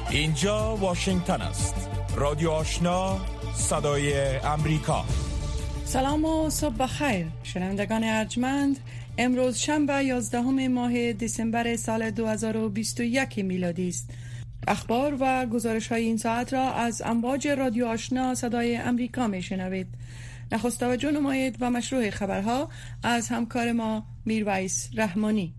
اینجا واشنگتن است. رادیو آشنا، صدای امریکا. سلام و صبح بخیر شنوندگان ارجمند. امروز شنبه 11 ماه دسامبر سال 2021 میلادی است. اخبار و گزارش‌های این ساعت را از امواج رادیو آشنا صدای امریکا میشنوید. نخست توجه نمایید و مشروع خبرها از همکار ما میرویس رحمانی.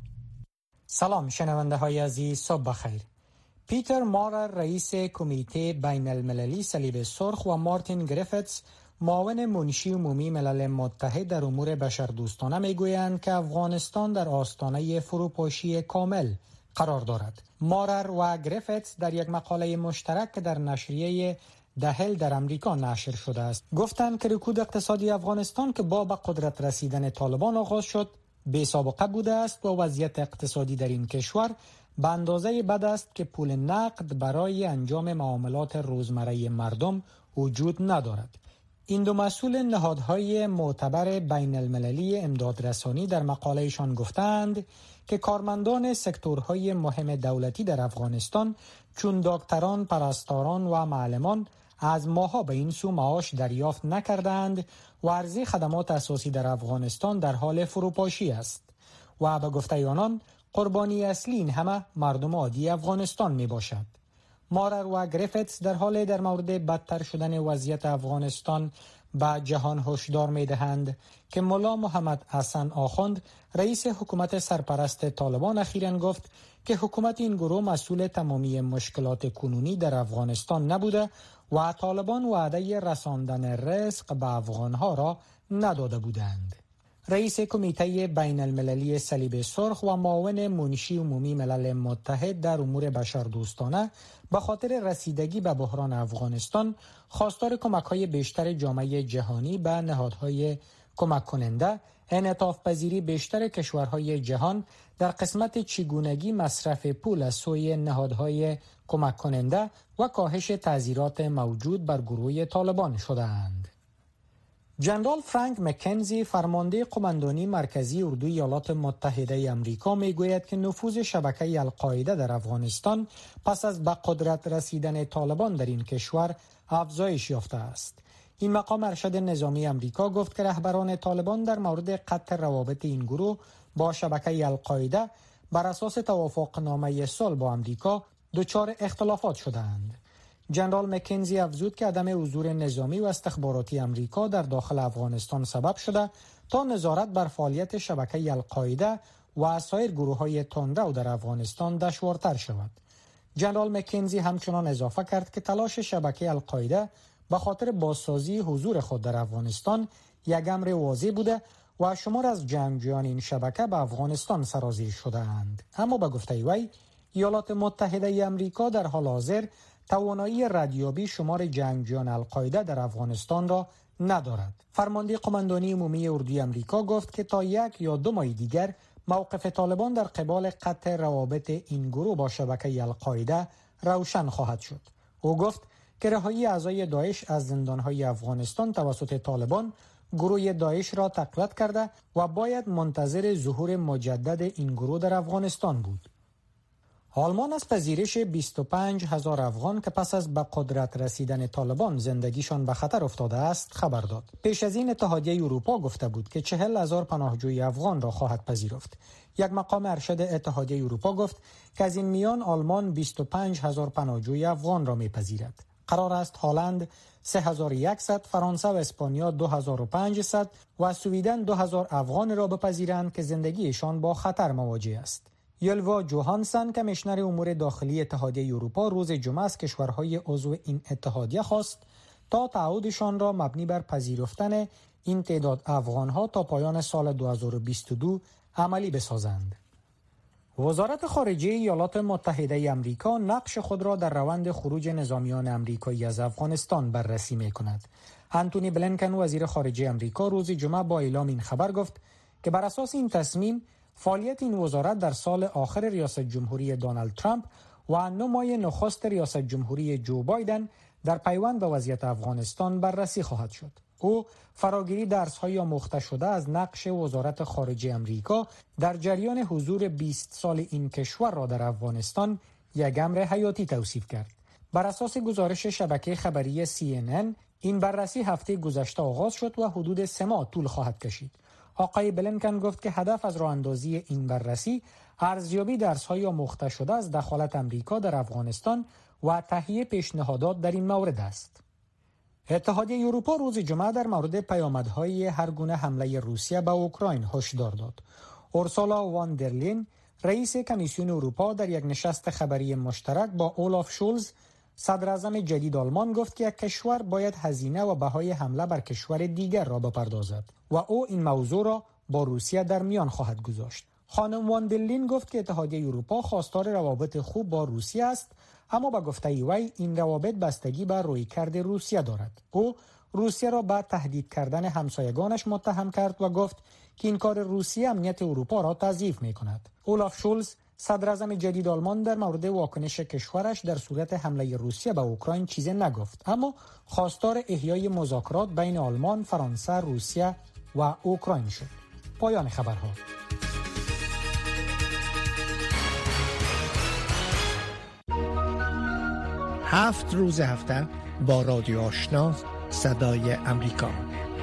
سلام شنونده های عزیز، صبح بخیر. پیتر مارر رئیس کمیته بین المللی صلیب سرخ و مارتین گریفتس معاون منشی عمومی ملل متحد در امور بشردوستانه میگویند که افغانستان در آستانه فروپاشی کامل قرار دارد. مارر و گریفتس در یک مقاله مشترک که در نشریه دهل در امریکا نشر شده است گفتند که رکود اقتصادی افغانستان که با به قدرت رسیدن طالبان آغاز شد بی سابقه بوده است و وضعیت اقتصادی در این کشور به اندازه بد است که پول نقد برای انجام معاملات روزمره مردم وجود ندارد. این دو مسئول نهادهای معتبر بین المللی امدادرسانی در مقالهشان گفتند که کارمندان سکتورهای مهم دولتی در افغانستان چون دکتران، پرستاران و معلمان از ماها به این سو معاش دریافت نکردند و عرضه خدمات اساسی در افغانستان در حال فروپاشی است و به گفته آنان قربانی اصلی این همه مردم عادی افغانستان می باشد. مارر و گریفتس در حال در مورد بدتر شدن وضعیت افغانستان به جهان هشدار می دهند که ملا محمد حسن آخوند رئیس حکومت سرپرست طالبان اخیراً گفت که حکومت این گروه مسئول تمامی مشکلات کنونی در افغانستان نبوده و طالبان وعده رساندن رزق به افغانها را نداده بودند. رئیس کمیته بین المللی صلیب سرخ و معاون منشی عمومی ملل متحد در امور بشردوستانه به خاطر رسیدگی به بحران افغانستان خواستار کمک‌های بیشتر جامعه جهانی به نهادهای کمک کننده، انعطاف پذیری بیشتر کشورهای جهان در قسمت چگونگی مصرف پول از سوی نهادهای کمک کننده و کاهش تعزیرات موجود بر گروه طالبان شده‌اند. جنرال فرانک مکنزی فرمانده قماندانی مرکزی اردوی ایالات متحده آمریکا میگوید که نفوذ شبکه القاعده در افغانستان پس از به قدرت رسیدن طالبان در این کشور افزایش یافته است. این مقام ارشد نظامی آمریکا گفت که رهبران طالبان در مورد قطع روابط این گروه با شبکه القاعده بر اساس توافقنامه صلح با آمریکا دچار اختلافات شدند. جنرال مکنزی افزود که عدم حضور نظامی و استخباراتی آمریکا در داخل افغانستان سبب شده تا نظارت بر فعالیت شبکه القاعده و سایر گروه‌های تندرو در افغانستان دشوارتر شود. جنرال مکنزی همچنان اضافه کرد که تلاش شبکه القاعده به خاطر بازسازی حضور خود در افغانستان یک امر واضح بوده و شمار از جنگجویان این شبکه به افغانستان سرازیر شده‌اند. اما به گفته وی ایالات متحده آمریکا در حال حاضر توانایی ردیابی شمار جنگجویان القاعده در افغانستان را ندارد. فرمانده قماندانی عمومی اردوی آمریکا گفت که تا 1 یا 2 ماه دیگر موقف طالبان در قبال قطع روابط این گروه با شبکه القاعده روشن خواهد شد. او گفت که رهایی اعضای داعش از زندانهای افغانستان توسط طالبان گروه داعش را تقویت کرده و باید منتظر ظهور مجدد این گروه در افغانستان بود. آلمان از پذیرش 25,000 افغان که پس از به قدرت رسیدن طالبان زندگیشان به خطر افتاده است خبر داد. پیش از این اتحادیه اروپا گفته بود که 40,000 پناهجوی افغان را خواهد پذیرفت. یک مقام ارشد اتحادیه اروپا گفت که از این میان آلمان 25,000 پناهجوی افغان را میپذیرد. قرار است هلند 3,100، فرانسه و اسپانیا 2,500 و سویدن 2,000 افغان را بپذیرند که زندگیشان با خطر مواجه است. یلوا جوهانسن کمیشنر امور داخلی اتحادیه اروپا روز جمعه از کشورهای عضو این اتحادیه خواست تا تعهدشان را مبنی بر پذیرفتن این تعداد افغانها تا پایان سال 2022 عملی بسازند. وزارت خارجه ایالات متحده آمریکا نقش خود را در روند خروج نظامیان آمریکایی از افغانستان بررسی می‌کند. انتونی بلینکن وزیر خارجه آمریکا روز جمعه با اعلام این خبر گفت که بر اساس این تصمیم فعالیت این وزارت در سال آخر ریاست جمهوری دونالد ترامپ و 9 ماه نخست ریاست جمهوری جو بایدن در پیوند به وضعیت افغانستان بررسی خواهد شد. او فراگیری درس‌های آموخته شده از نقش وزارت خارجه آمریکا در جریان حضور 20 سال این کشور را در افغانستان یک امر حیاتی توصیف کرد. بر اساس گزارش شبکه خبری CNN، این بررسی هفته گذشته آغاز شد و حدود 3 ماه طول خواهد کشید. آقای بلینکن گفت که هدف از راه اندازی این بررسی ارزیابی درس‌های آموخته شده از دخالت آمریکا در افغانستان و تهیه پیشنهادات در این مورد است. اتحادیه اروپا روز جمعه در مورد پیامدهای هر گونه حمله روسیه به اوکراین هشدار داد. اورسولا وان در لین، رئیس کمیسیون اروپا، در یک نشست خبری مشترک با اولاف شولز، صدر اعظم جدید آلمان، گفت که یک کشور باید هزینه و بهای حمله بر کشور دیگر را بپردازد و او این موضوع را با روسیه در میان خواهد گذاشت. خانم وان در لین گفت که اتحادیه اروپا خواستار روابط خوب با روسیه است، اما با گفته وی این روابط بستگی بر رویکرد روسیه دارد. او روسیه را به تهدید کردن همسایگانش متهم کرد و گفت که این کار روسیه امنیت اروپا را تضعیف می‌کند. اولاف شولز، صدر اعظم جدید آلمان، در مورد واکنش کشورش در صورت حمله روسیه به اوکراین چیزی نگفت، اما خواستار احیای مذاکرات بین آلمان، فرانسه، روسیه و اوکراین شد. پایان خبرها. 7 روز هفته با رادیو آشنا صدای امریکا.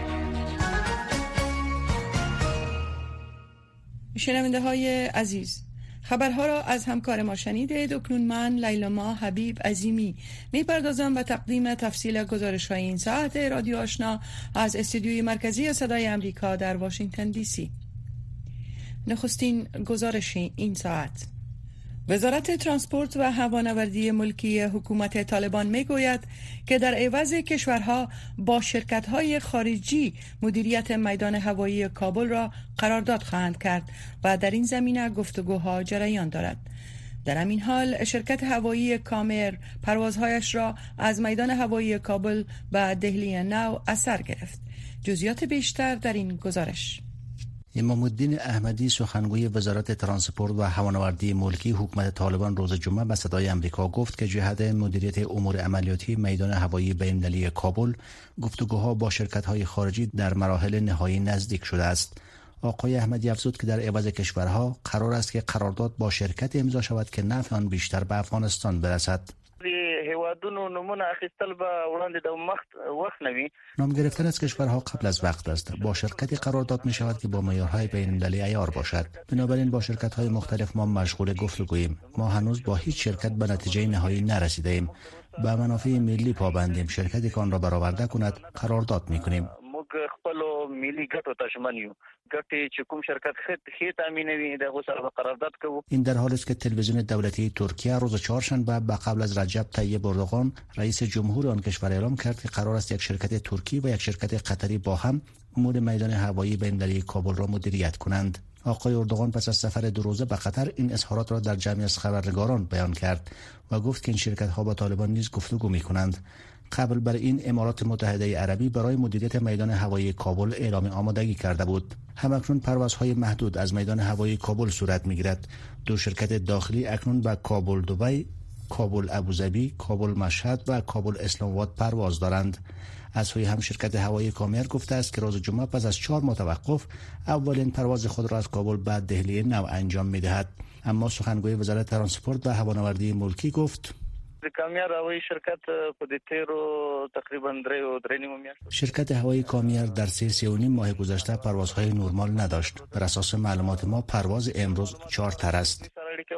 شنونده های عزیز، خبرها را از همکار ما شنیدید. اکنون من لیلاما حبیب عظیمی میپردازم به تقدیم تفصیل گزارش های این ساعت رادیو آشنا از استودیوی مرکزی صدای امریکا در واشنگتن دی سی. نخستین گزارش این ساعت: وزارت ترانسپورت و هوانوردی ملکی حکومت طالبان میگوید که در عوض کشورها با شرکت‌های خارجی مدیریت میدان هوایی کابل را قرارداد خواهند کرد و در این زمینه گفتگوها جریان دارد. در همین حال شرکت هوایی کامر پروازهایش را از میدان هوایی کابل به دهلی نو اثر گرفت. جزئیات بیشتر در این گزارش. امام الدین احمدی، سخنگوی وزارت ترانسپورت و هوانوردی ملکی حکومت طالبان، روز جمعه به صدای امریکا گفت که جهت مدیریت امور عملیاتی میدان هوایی بین‌المللی کابل گفتگوها با شرکت‌های خارجی در مراحل نهایی نزدیک شده است. آقای احمدی افزود که در عوض کشورها قرار است که قرارداد با شرکت امضا شود که نفع آن بیشتر به افغانستان برسد. هیوادونو نمونه اخیستل به وړاندې د وخت نوي. نام گرفتن از کشورها قبل از وقت است. با شرکتی قرارداد می شود که با معیارهای بین‌المللی عیار باشد. بنابراین با شرکت‌های مختلف ما مشغول گفتگوییم. ما هنوز با هیچ شرکت به نتیجه نهایی نرسیده ایم. به منافع ملی پابندیم. شرکتی که آن را برآورده کند قرارداد می‌کنیم. خپل ملي ګټو ته ژمن یو. ګټې چې کوم شرکت خې تامینوي دغه سره قرارداد کوو. این در حالی است که تلویزیون دولتی ترکیه روز چهارشنبه به قبل از رجب طیب اردوغان رئیس جمهور آن کشور اعلام کرد که قرار است یک شرکت ترکی و یک شرکت قطری با هم امور میدان هوایی بین‌المللی کابل را مدیریت کنند. آقای اردوغان پس از سفر 2 روزه به قطر این اظهارات را در جمعی از خبرنگاران بیان کرد و گفت که این شرکت‌ها با طالبان نیز گفتگو می‌کنند. قبل بر این امارات متحده عربی برای مدیریت میدان هوایی کابل اعلام آمادگی کرده بود. همکنون پروازهای محدود از میدان هوایی کابل صورت می‌گیرد. 2 شرکت داخلی اکنون به کابل دبی، کابل ابوظبی، کابل مشهد و کابل اسلام آباد پرواز دارند. از سوی هم شرکت هوایی کامر گفته است که روز جمعه پس از 4 ماه توقف اولین پرواز خود را از کابل به دهلی نو انجام می‌دهد. اما سخنگوی وزارت ترانسپورت و هوانوردی ملکی گفت کامیر هوایی شرکت په دې تیرو تقریبا 3.5 میاشتو شرکت هوایی کامیر در 3.5 ماه گذشته پروازهای نرمال نداشت. بر اساس معلومات ما پرواز امروز چارتر است.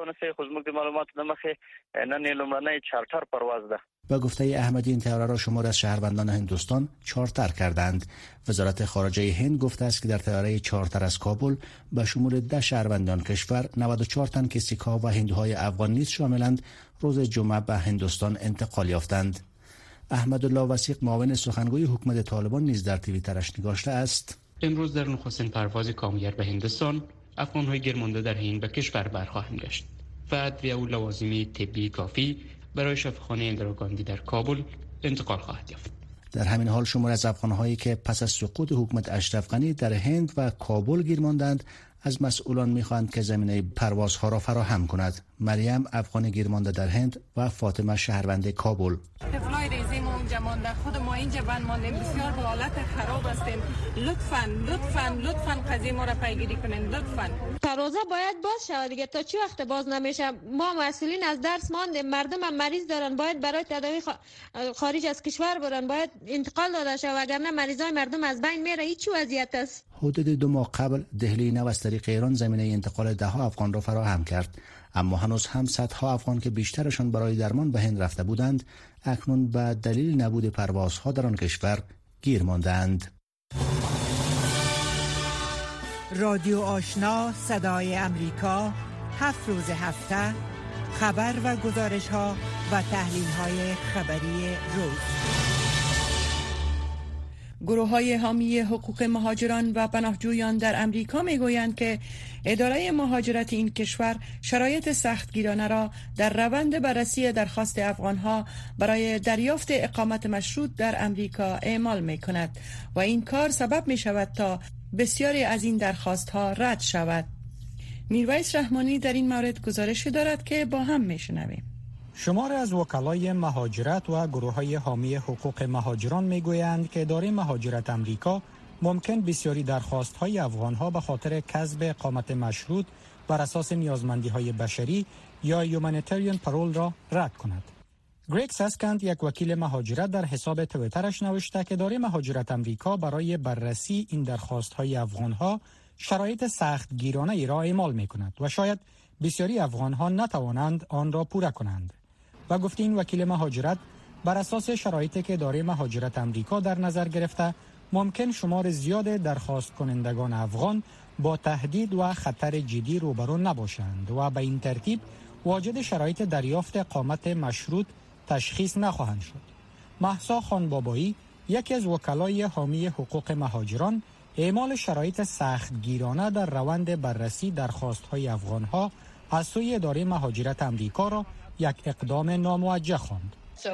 با گفته احمدی این طیاره را شمار از شهروندان هندوستان چارتر کردند. وزارت خارجه هند گفته است که در طیاره چارتر از کابل به شمول 10 شهروندان کشور 94 تن که سیک‌ها و هندوهای افغان نیز شاملند روز جمعه به هندوستان انتقال یافتند. احمدالله وثیق، معاون سخنگوی حکومت طالبان، نیز در توییترش نگاشته است: امروز در نخستین پرواز کامیر به هندوستان افغان‌های گیرمانده در هند به کشور برخواهند گشت و ادویه و لوازم طبی کافی برای شفاخانه اندراگاندی در کابل انتقال خواهد یافت. در همین حال شمار از افغان‌هایی که پس از سقوط حکومت اشرف غنی در هند و کابل گیر ماندند از مسئولان می‌خواهند که زمینه پروازها را فراهم کند. مریم، افغان گیرمانده در هند، و فاطمه، شهروند کابل. مانده، خود ما اینجا بند ماندیم، بسیار به حالت خراب هستیم. لطفاً قضیه ما را پیگیری کنین لطفاً. تروزه باید باز شود دیگه، تا چی وقت باز نمیشه؟ ما مسئولین از درس ماندیم، مردم هم مریض دارن، باید برای تداوی خارج از کشور برن، باید انتقال داده شه، وگرنه مریضای مردم از بین میره. هیچ وضعیت است. حدود 2 ماه قبل دهلی نو از طریق ایران زمینه انتقال 10 افغان را فراهم کرد، اما هنوز هم صدها افغان که بیشترشان برای درمان به هند رفته بودند اکنون به دلیل نبود پروازها در آن کشور گیر ماندند. رادیو آشنا صدای امریکا 7 روز هفته خبر و گزارش ها و تحلیل های خبری روز. گروه‌های حامی حقوق مهاجران و پناهجویان در امریکا می‌گویند که اداره مهاجرت این کشور شرایط سختگیرانه را در روند بررسی درخواست افغان‌ها برای دریافت اقامت مشروط در امریکا اعمال می‌کند و این کار سبب می‌شود تا بسیاری از این درخواست‌ها رد شود. میرویس رحمانی در این مورد گزارش دارد که با هم می‌شنویم. شماری از وکلای مهاجرت و گروه‌های حامی حقوق مهاجران می‌گویند که اداره مهاجرت امریکا ممکن بسیاری درخواست‌های افغان‌ها به خاطر کسب اقامت مشروط بر اساس نیازمندی‌های بشری یا هیومانیتریان پارول را رد کند. گریگ ساسکند، یک وکیل مهاجرت، در حساب توییترش نوشته که اداره مهاجرت امریکا برای بررسی این درخواست‌های افغان‌ها شرایط سختگیرانه ای را اعمال می‌کند و شاید بسیاری افغان‌ها نتوانند آن را پوره کنند. و گفت این وکیل مهاجرت بر اساس شرایطی که اداره مهاجرت امریکا در نظر گرفته ممکن شمار زیاد درخواست کنندگان افغان با تهدید و خطر جدی روبرو نباشند و به این ترتیب واجد شرایط دریافت اقامت مشروط تشخیص نخواهند شد. مهسا خانبابایی، یکی از وکلای حامی حقوق مهاجران، اعمال شرایط سختگیرانه در روند بررسی درخواست‌های افغان‌ها از سوی اداره مهاجرت امریکا را یک اقدام ناموجه خواند.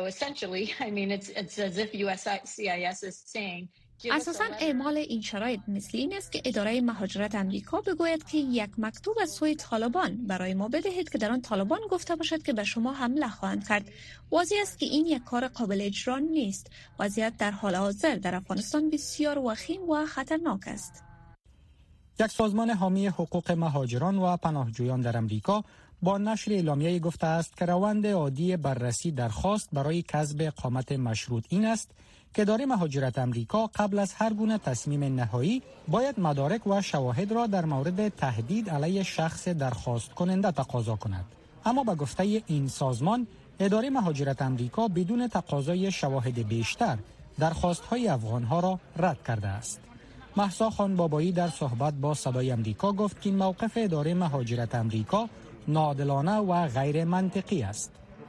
اساساً اعمال این شرایط مثل این است که اداره مهاجرت امریکا بگوید که یک مکتوب از سوی طالبان برای ما بدهید که در آن طالبان گفته باشد که به شما حمله خواهند کرد. واضح است که این یک کار قابل اجرا نیست. وضعیت در حال حاضر در افغانستان بسیار وخیم و خطرناک است. یک سازمان حامی حقوق مهاجران و پناهجویان در امریکا با نشر اعلامیه گفته است که روند عادی بررسی درخواست برای کسب اقامت مشروط این است که اداره مهاجرت امریکا قبل از هر گونه تصمیم نهایی باید مدارک و شواهد را در مورد تهدید علیه شخص درخواست کننده تقاضا کند. اما به گفته این سازمان، اداره مهاجرت امریکا بدون تقاضای شواهد بیشتر درخواست‌های افغان‌ها را رد کرده است. مهسا خانبابایی در صحبت با صدای امریکا گفت که این موقف اداره مهاجرت امریکا ناعادلانه و غیر منطقی است.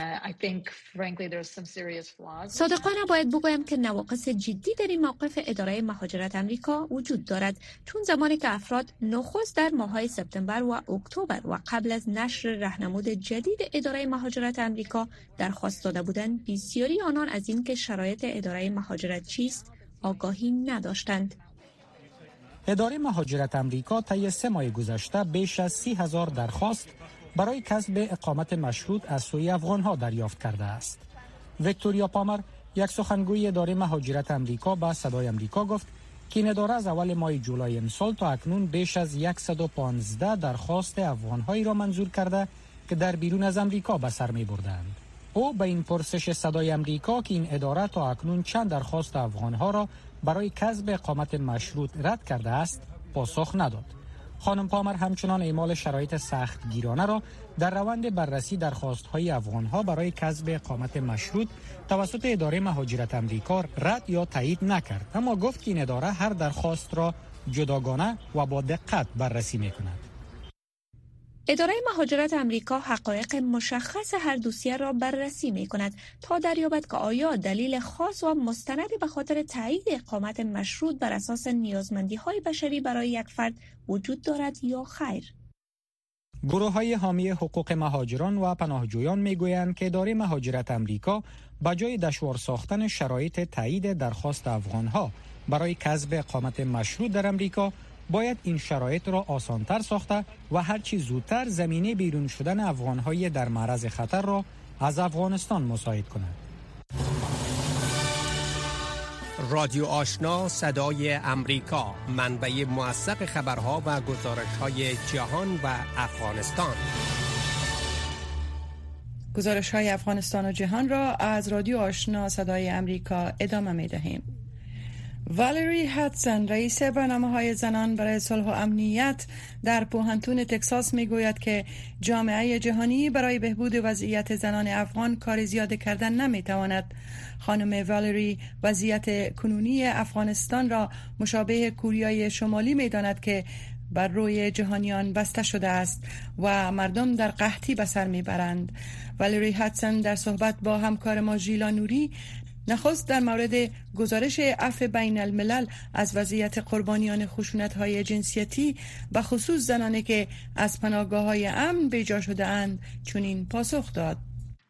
صادقانه باید بگویم که نواقص جدی در این موقف اداره مهاجرت امریکا وجود دارد، چون زمانی که افراد نخست در ماه‌های سپتامبر و اکتبر و قبل از نشر راهنمود جدید اداره مهاجرت امریکا درخواست داده بودند، بسیاری آنان از اینکه شرایط اداره مهاجرت چیست آگاهی نداشتند. اداره مهاجرت امریکا طی 3 ماه گذشته بیش از 30,000 درخواست برای کسب اقامت مشروط از سوی افغان‌ها دریافت کرده است. ویکتوریا پامر، یک سخنگوی اداره مهاجرت امریکا، با صدای امریکا گفت که این اداره از اول ماه جولای امسال تا اکنون بیش از 115 درخواست افغان‌هایی را منظور کرده که در بیرون از امریکا به سر می‌بردند. او به این پرسش صدای امریکا که این اداره تا اکنون چند درخواست افغان‌ها را برای کسب اقامت مشروط رد کرده است پاسخ نداد. خانم پامر همچنان اعمال شرایط سختگیرانه را در روند بررسی درخواست‌های افغان‌ها برای کسب اقامت مشروط توسط اداره مهاجرت امریکا رد یا تایید نکرد، اما گفت که این اداره هر درخواست را جداگانه و با دقت بررسی می‌کند. اداره مهاجرت امریکا حقایق مشخص هر دوسیه را بررسی می‌کند تا دریابد که آیا دلیل خاص و مستندی به خاطر تایید اقامت مشروط بر اساس نیازمندی‌های بشری برای یک فرد وجود دارد یا خیر. گروه‌های حامی حقوق مهاجران و پناهجویان می‌گویند که اداره مهاجرت امریکا بجای دشوار ساختن شرایط تایید درخواست افغان‌ها برای کسب اقامت مشروط در امریکا باید این شرایط را آسان‌تر ساخته و هرچی زودتر زمینه بیرون شدن افغان‌های در معرض خطر را از افغانستان مساعد کند. رادیو آشنا صدای امریکا، منبع موثق خبرها و گزارش‌های جهان و افغانستان. گزارش‌های افغانستان و جهان را از رادیو آشنا صدای امریکا ادامه می‌دهیم. والری هاتسون رئیس برنامه‌های زنان برای صلح و امنیت در پوهنتون تگزاس میگوید که جامعه جهانی برای بهبود وضعیت زنان افغان کار زیاد کردن نمیتواند. خانم والری وضعیت کنونی افغانستان را مشابه کوریای شمالی میداند که بر روی جهانیان بسته شده است و مردم در قحطی به سر میبرند. والری هاتسون در صحبت با همکار ما ژیلا نوری نخست در مورد گزارش عفو بین الملل از وضعیت قربانیان خشونت‌های جنسیتی و خصوص زنانی که از پناهگاه‌های امن بیجا شده اند چنین پاسخ داد.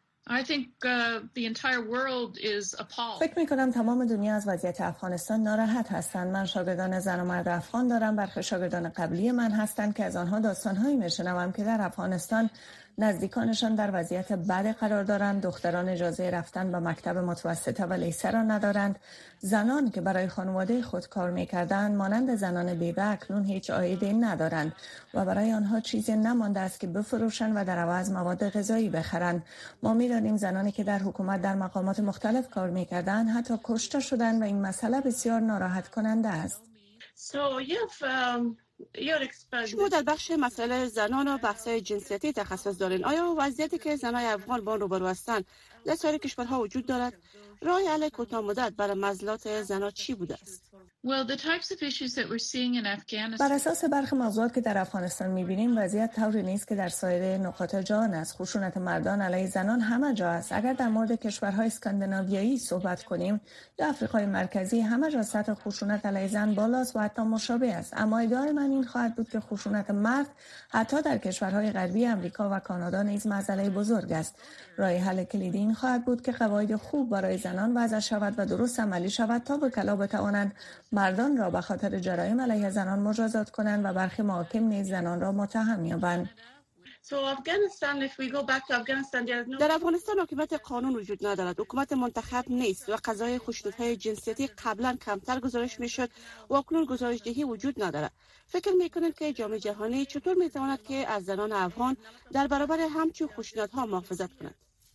فکر می‌کنم تمام دنیا از وضعیت افغانستان ناراحت هستند. من شاگردان زن و مرد افغان دارم. برخی شاگردان قبلی من هستند که از آنها داستان‌هایی می‌شنوم که در افغانستان نزدیکانشان در وضعیت بد قرار دارند. دختران اجازه رفتن به مکتب متوسطه و لیسه را ندارند. زنان که برای خانواده خود کار می‌کردند مانند زنان بیوه اکنون هیچ عایدی ندارند و برای آنها چیزی نمانده است که بفروشند و در عوض مواد غذایی بخرند. ما می‌دانیم زنانی که در حکومت در مقامات مختلف کار می‌کردند حتی کشته شدند و این مسئله بسیار ناراحت کننده است. شما در بخش مسئله زنان و بحث‌های جنسیتی تخصص دارین. آیا وضعیتی که زنان افغان با آن روبرو هستند در سایر کشورها وجود دارد؟ راه حل کوتاه مدت برای معضلات زنان چی بوده است؟ بر اساس برخی موضوعات که در افغانستان می‌بینیم وضعیت طوری نیست که در سایر نقاط جهان است. خشونت مردان علیه زنان همه جا است. اگر در مورد کشورهای اسکاندیناویایی صحبت کنیم یا آفریقای مرکزی، همه جا سطح خشونت علیه زن بالاست و حتی مشابه است. اما ادعای من این خواهد بود که خشونت مرد حتی در کشورهای غربی امریکا و کانادا نیز مسئله بزرگ است. راه حل کلیدی این خواهد بود که قواعد خوب برای زنان وضع شود و درست عملی شود تا وکلا بتوانند مردان را به خاطر جرایم علیه زنان مجازات کنند و برخی محاکم نیز زنان را متهم یابند. در افغانستان حکومت قانون وجود ندارد. حکومت منتخب نیست و قضای خشونت‌های جنسیتی قبلا کمتر گزارش میشد و اکنون گزارش دهی وجود ندارد. فکر میکنید که جامعه جهانی چطور میتواند که از زنان افغان در برابر همچون خشونت‌ها محافظت کند؟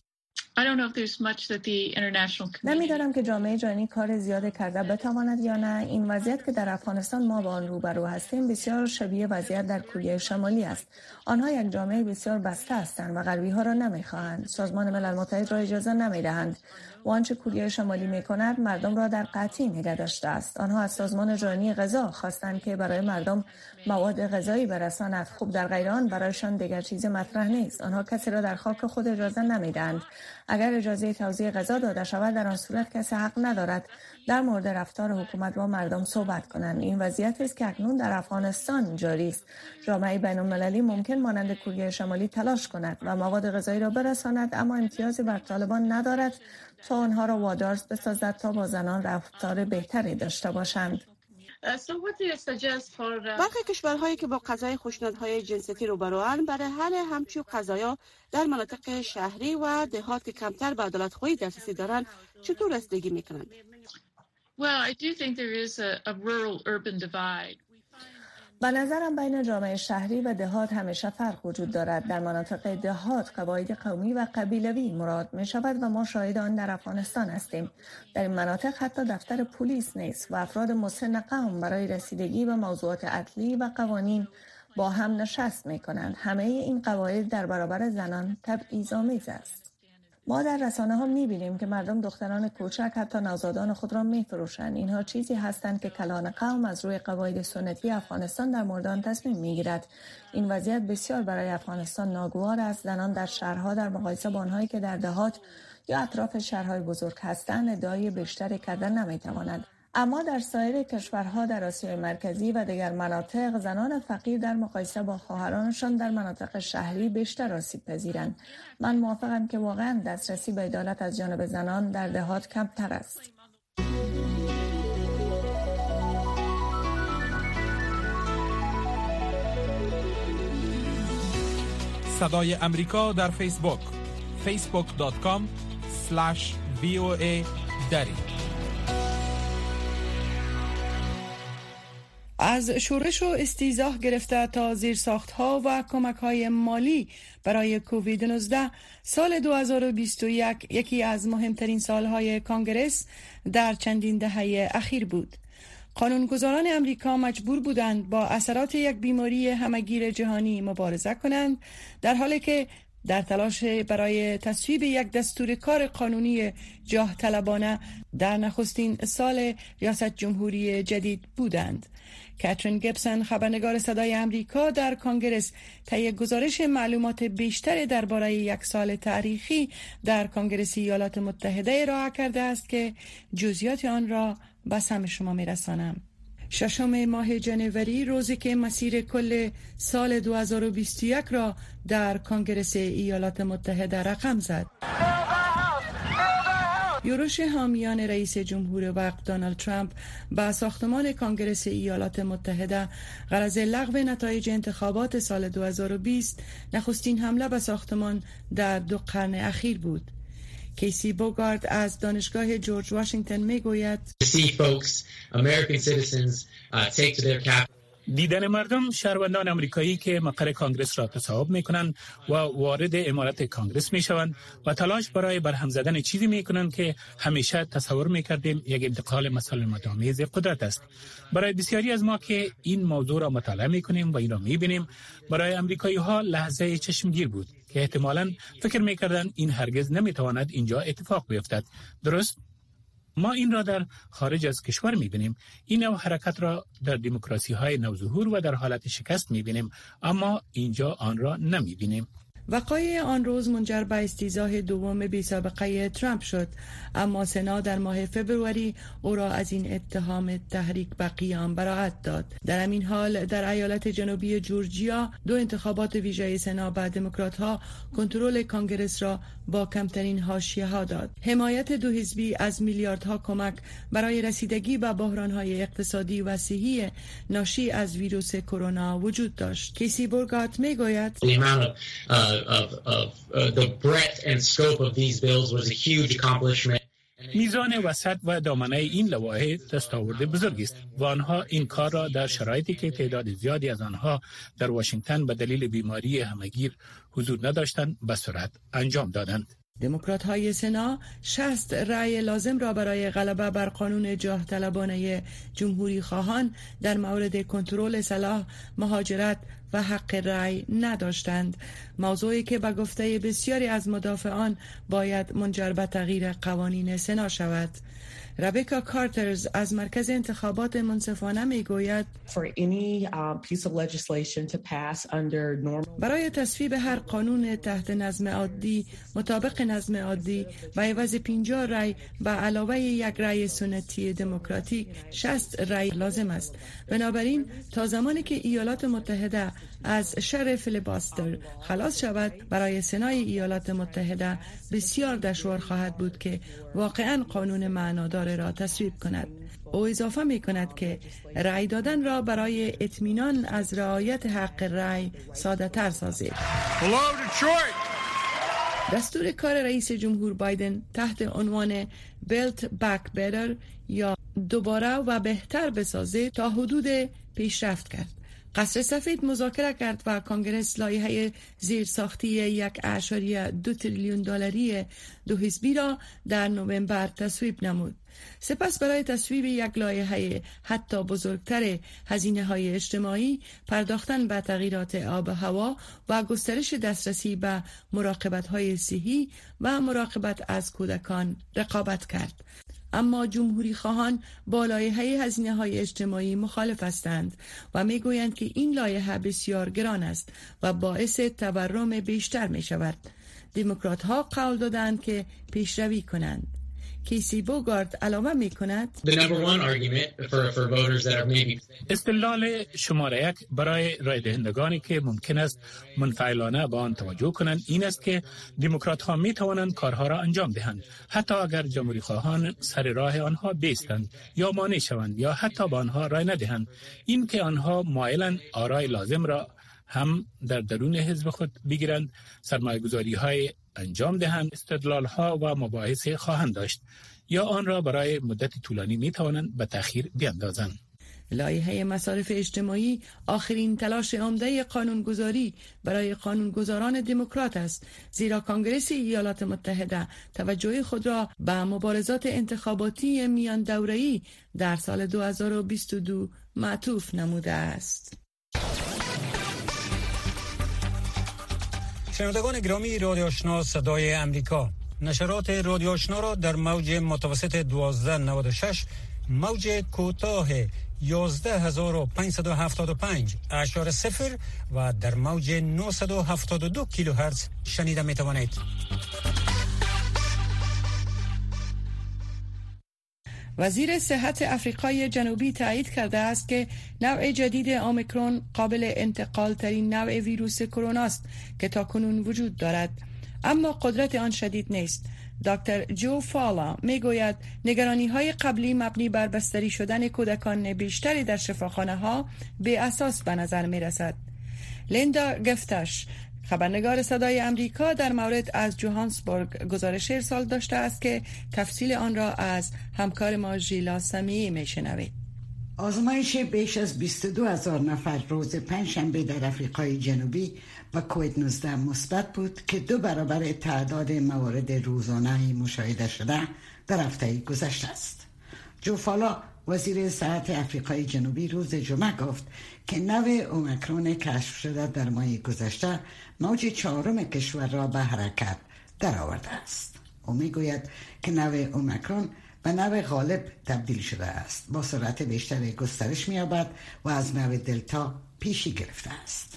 نمیدانم که جامعه جهانی کار زیاد کرده بتواند یا نه. این وضعیت که در افغانستان ما با آن روبرو هستیم بسیار شبیه وضعیت در کره شمالی است. آنها یک جامعه بسیار بسته هستند و غربی ها را نمیخواهند. سازمان ملل متحد را اجازه نمیدهند و آنچه کره شمالی میکند مردم را در قحطی نگه داشته است. آنها از سازمان جهانی غذا خواستند که برای مردم مواد غذایی برساند. خوب در غیر آن برایشان دیگر چیز مطرح نیست. آنها کسی را در خاک خود اجازه نمیدهند. اگر اجازه توزیع غذا داده شود در آن صورت کسی حق ندارد در مورد رفتار حکومت با مردم صحبت کنند. این وضعیت است که اکنون در افغانستان جاری است. جامعه بین‌المللی ممکن مانند کره شمالی تلاش کند و مواد غذایی را برساند، اما امتیازی بر طالبان ندارد تا آنها را وادار بسازد تا با زنان رفتار بهتری داشته باشند. برخی کشورهایی که با قضای خشونت‌های جنسیتی روبروند برای حل همچون قضایا در مناطق شهری و دهات که کمتر به عدالت‌خواهی دسترسی دارند چطور رسیدگی می‌کنند؟ به نظرم بین جامعه شهری و دهات همیشه فرق وجود دارد. در مناطق دهات قواعد قومی و قبیلوی مراد می شود و ما شاهد آن در افغانستان هستیم. در این مناطق حتی دفتر پلیس نیست و افراد مسن قوم برای رسیدگی به موضوعات عدلی و قوانین با هم نشست می کنند. همه این قواعد در برابر زنان تبعیض‌آمیز است. ما در رسانه ها می بینیم که مردم دختران کوچک حتی نوزادان خود را می فروشند. اینها چیزی هستند که کلان قوم از روی قواعد سنتی افغانستان در مورد آن تصمیم می گیرد. این وضعیت بسیار برای افغانستان ناگوار است. زنان در شهرها در مقایسه با آنهایی که در دهات یا اطراف شهرهای بزرگ هستند ادعای بیشتری کردن نمی توانند. اما در سایر کشورها در آسیای مرکزی و دیگر مناطق زنان فقیر در مقایسه با خواهرانشان در مناطق شهری بیشتر آسیب پذیرند. من موافقم که واقعا دسترسی به عدالت از جانب زنان در دهات کمتر است. صدای امریکا در فیسبوک facebook.com/VOA Dari. از شورش و استیضاح گرفته تا زیرساخت‌ها و کمک‌های مالی برای کووید 19 سال 2021 یکی از مهمترین سالهای کانگرس در چندین دهه اخیر بود. قانونگذاران امریکا مجبور بودند با اثرات یک بیماری همه‌گیر جهانی مبارزه کنند، در حالی که در تلاش برای تصویب یک دستور کار قانونی جاه طلبانه در نخستین سال ریاست جمهوری جدید بودند. کاترین گیبسون، خبرنگار صدای امریکا در کانگرس، طی گزارش معلومات بیشتر درباره یک سال تاریخی در کنگره ایالات متحده ارائه کرده است که جزئیات آن را به سمع شما می‌رسانم. 6 ماه جنوری، روزی که مسیر کل سال 2021 را در کنگره ایالات متحده رقم زد. یورش حامیان رئیس جمهور وقت دونالد ترامپ به ساختمان کنگره ایالات متحده غرض لغو نتایج انتخابات سال 2020 نخستین حمله به ساختمان در 2 قرن اخیر بود. کیسی بوگارد از دانشگاه جورج واشنگتن میگوید دیدن مردم شهروندان آمریکایی که مقر کانگرس را تصاحب میکنند و وارد عمارت کانگرس میشوند و تلاش برای برهم زدن چیزی میکنند که همیشه تصور میکردیم یک انتقال مسالمت‌آمیز قدرت است. برای بسیاری از ما که این موضوع را مطالعه میکنیم و این را میبینیم، برای آمریکایی ها لحظه چشمگیر بود که احتمالاً فکر میکردند این هرگز نمیتواند اینجا اتفاق بیفتد. درست؟ ما این را در خارج از کشور می‌بینیم. این نوع حرکت را در دموکراسی‌های نوظهور و در حالت شکست می‌بینیم، اما اینجا آن را نمی‌بینیم. وقایع آن روز منجر به استیضاح دوم بی‌سابقه ترامپ شد، اما سنا در ماه فوریه او را از این اتهام تحریک به قیام براءت داد. در همین حال در ایالت جنوبی جورجیا 2 انتخابات ویژه سنا به دموکرات‌ها کنترل کانگرس را با کمترین حاشیه‌ها داد. حمایت 2 حزبی از میلیاردها کمک برای رسیدگی به بحران‌های اقتصادی و صحی ناشی از ویروس کرونا وجود داشت. کیسی بورگارد میگوید the breadth and scope of these bills was a huge accomplishment. میزان وسعت و دامنه این لوایح دستاورد بزرگی است و آنها این کار را در شرایطی که تعداد زیادی از آنها در واشنگتن به دلیل بیماری همه‌گیر حضور نداشتند به سرعت انجام دادند. دموکرات های سنا 60 رأی لازم را برای غلبه بر قانون جاه طلبانه جمهوری خواهان در مورد کنترل سلاح، مهاجرت و حق رأی نداشتند، موضوعی که به گفته بسیاری از مدافعان باید منجر به تغییر قوانین سنا شود. ربکا کارترز از مرکز انتخابات منصفانه میگوید برای تصویب هر قانون تحت نظم عادی مطابق نظم عادی به عوض 50 رأی به علاوه 1 رأی سنتی دموکراتیک 60 رأی لازم است. بنابراین تا زمانی که ایالات متحده از شر فیلیباستر خلاص شود، برای سنای ایالات متحده بسیار دشوار خواهد بود که واقعاً قانون معنادار را تصویب کند. او اضافه می کند که رأی دادن را برای اطمینان از رعایت حق رأی ساده تر سازید. دستور کار رئیس جمهور بایدن تحت عنوان Build Back Better یا دوباره و بهتر بسازید تا حدود پیشرفت کرد. قصر سفید مذاکره کرد و کانگرس لایحه زیرساختی 1.2 تریلیون دلاری 2 حزبی را در نوامبر تصویب نمود. سپس برای تصویب یک لایحه حتی بزرگتر هزینه‌های اجتماعی، پرداختن به تغییرات آب و هوا و گسترش دسترسی به مراقبت‌های صحی و مراقبت از کودکان رقابت کرد. اما جمهوری خواهان با لایحه هزینه‌های اجتماعی مخالف هستند و میگویند که این لایحه بسیار گران است و باعث تورم بیشتر می شود. دموکرات ها قول دادند که پیشروی کنند. کیسی بوگارد علاوه می کند استدلال شماره 1 برای رای دهندگانی که ممکن است منفعلانه به آن توجه کنند این است که دموکرات ها می توانند کارها را انجام دهند، حتی اگر جمهوری خواهان سر راه آنها بیستند یا مانع شوند یا حتی به آنها رای ندهند. این که آنها مایلند آرای لازم را هم در درون حزب خود بگیرند، سرمایه‌گذاری های انجام دهند، استدلال ها و مباحث خواهند داشت یا آن را برای مدت طولانی می توانند به تأخیر بیاندازند. لایحه مصارف اجتماعی آخرین تلاش عمده قانونگذاری برای قانونگذاران دموکرات است، زیرا کنگره ایالات متحده توجه خود را به مبارزات انتخاباتی میان دوره‌ای در سال 2022 معطوف نموده است. شنوندگان گرامی رادیو آشنا صدای امریکا، نشرات رادیو آشنا را در موج متوسط 1296، موج کوتاه 11575.0 و در موج 972 کیلوهرتز شنیده می توانید. وزیر صحت آفریقای جنوبی تایید کرده است که نوع جدید اومیکرون قابل انتقال ترین نوع ویروس کرونا است که تاکنون وجود دارد، اما قدرت آن شدید نیست. دکتر جو فالا میگوید نگرانی‌های قبلی مبنی بر بستری شدن کودکان بیشتری در شفاخانه‌ها به اساس به نظر می‌رسد. لیندا گفتش، خبرنگار صدای امریکا، در مورد از جوهانسبورگ گزارش ارسال داشته است که تفصیل آن را از همکار ما ژیلا سمیعی میشنوید. آزمایش بیش از 22,000 نفر روز پنجشنبه در آفریقای جنوبی با کووید 19 مثبت بود که 2 برابر تعداد موارد روزانه مشاهده شده در هفته گذشته است. جو فالا، وزیر صحت آفریقای جنوبی، روز جمعه گفت که نوع اومیکرون کشف شده در ماه گذشته موج 4 کشور را به حرکت درآورده است. او میگوید که نوع اومیکرون به نوع غالب تبدیل شده است، با سرعت بیشتر گسترش می‌یابد و از نوع دلتا پیشی گرفته است.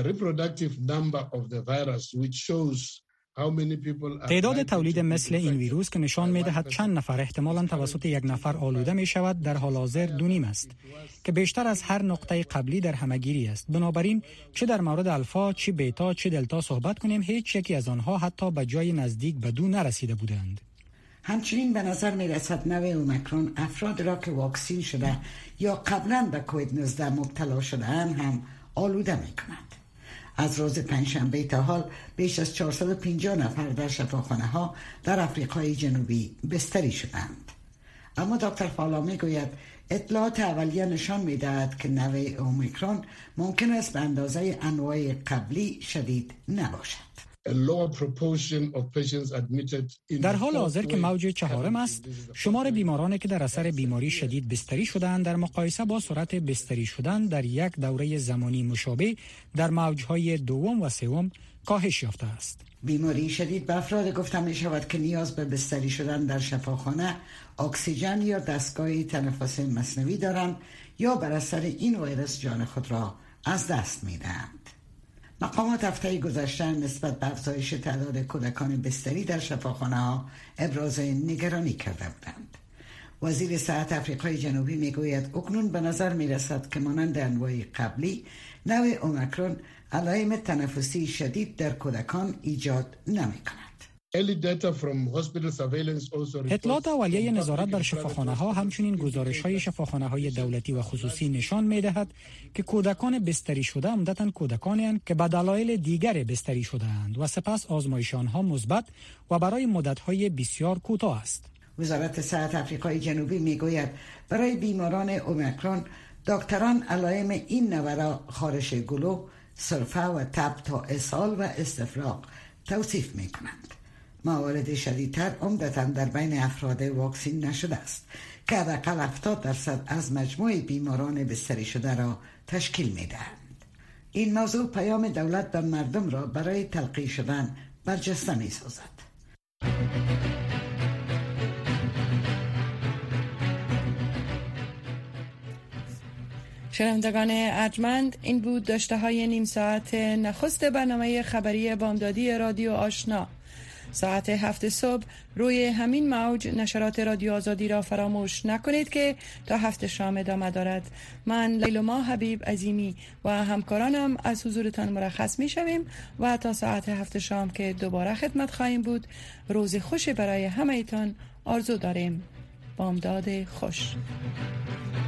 تعداد تولید مثل این ویروس که نشان می‌دهد چند نفر احتمالاً توسط یک نفر آلوده می‌شود در حال حاضر 2.5 است که بیشتر از هر نقطه قبلی در همهگیری است. بنابراین چه در مورد الفا، چه بیتا، چه دلتا صحبت کنیم، هیچ یکی از آنها حتی به جای نزدیک به 2 نرسیده بودند. همچنین به نظر می رسد نوع اومیکرون افراد را که واکسین شده یا قبلا به کووید 19 مبتلا شده‌اند هم آلوده می کند. از روز پنجشنبه تا حال بیش از 450 نفر در شفاخانه ها در آفریقای جنوبی بستری شدند. اما دکتر فالا می گوید اطلاعات اولیه نشان می دهد که نوع اومیکرون ممکن است به اندازه انواع قبلی شدید نباشد. در حال حاضر که موج 4 است، شمار بیمارانی که در اثر بیماری شدید بستری شدند در مقایسه با سرعت بستری شدن در یک دوره زمانی مشابه در موجهای 2 و 3 کاهش یافته است. بیماری شدید به افراد گفته می شود که نیاز به بستری شدن در شفاخانه، اکسیژن یا دستگاه تنفس مصنوعی دارند یا بر اثر این ویروس جان خود را از دست می دهند. مقامات هفته گذشته نسبت به افزایش تعداد کودکان بستری در شفاخانه ها ابراز نگرانی کرده بودند. وزیر صحت آفریقای جنوبی میگوید اکنون به نظر می رسد که مانند انواع قبلی نوع اومیکرون علائم تنفسی شدید در کودکان ایجاد نمی کند. اطلاعات اولیه نظارت بر شفاخانه ها همچنین گزارش های شفاخانه های دولتی و خصوصی نشان می دهد که کودکان بستری شده عمدتاً کودکانی اند که به دلایل دیگر بستری شده اند و سپس آزمایش آنها مثبت و برای مدت های بسیار کوتاه است. وزارت صحت آفریقای جنوبی می گوید برای بیماران اومیکرون دکتران علائم این نوع را خارش گلو، سرفه و تب تا اسهال و استفراغ توصیف می کنند. موارد شدیدتر عمدتاً در بین افراد واکسین نشده است که حداقل 70% از مجموع بیماران بستری شده را تشکیل می دهند. این موضوع پیام دولت به مردم را برای تلقی شدن برجسته می سازد. شنوندگان ارجمند، این بود داشته های نیم ساعت نخست برنامه خبری بامدادی رادیو آشنا. ساعت 7 صبح روی همین موج نشرات رادیو آزادی را فراموش نکنید که تا 7 شام ادامه دارد. من لیلما حبیب عظیمی و همکارانم از حضورتان مرخص می شویم و تا ساعت 7 شام که دوباره خدمت خواهیم بود، روز خوش برای همه ایتان آرزو داریم. بامداد خوش.